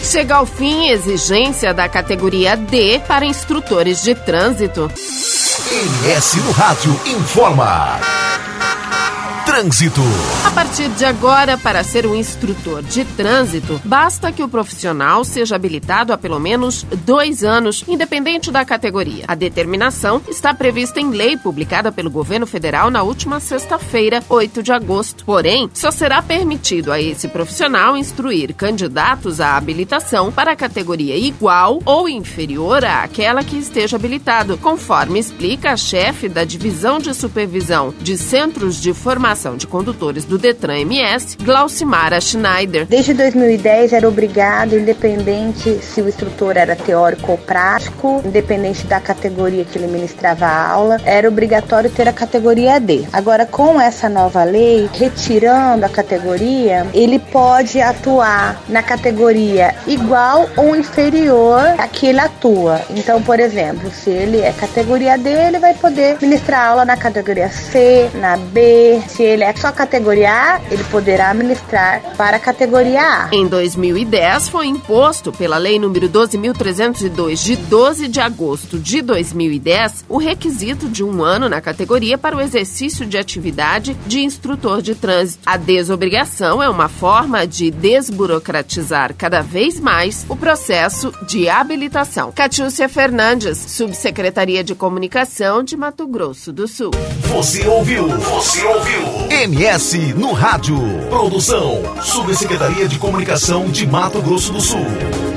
Chega ao fim exigência da categoria D para instrutores de trânsito. MS no Rádio informa. Trânsito. A partir de agora, para ser um instrutor de trânsito, basta que o profissional seja habilitado há pelo menos 2 anos, independente da categoria. A determinação está prevista em lei publicada pelo governo federal na última sexta-feira, 8 de agosto. Porém, só será permitido a esse profissional instruir candidatos à habilitação para a categoria igual ou inferior àquela que esteja habilitado, conforme explica a chefe da Divisão de Supervisão de Centros de Formação de Condutores do Detran MS, Glaucimara Schneider. Desde 2010 era obrigado, independente se o instrutor era teórico ou prático, independente da categoria que ele ministrava a aula, era obrigatório ter a categoria D. Agora, com essa nova lei, retirando a categoria, ele pode atuar na categoria igual ou inferior a que ele atua. Então, por exemplo, se ele é categoria D, ele vai poder ministrar aula na categoria C, na B. Se ele é só categoria A, ele poderá ministrar para a categoria A. Em 2010, foi imposto pela Lei nº 12.302, de 12 de agosto de 2010, o requisito de 1 ano na categoria para o exercício de atividade de instrutor de trânsito. A desobrigação é uma forma de desburocratizar cada vez mais o processo de habilitação. Catiúcia Fernandes, Subsecretaria de Comunicação de Mato Grosso do Sul. Você ouviu? MS no Rádio. Produção, Subsecretaria de Comunicação de Mato Grosso do Sul.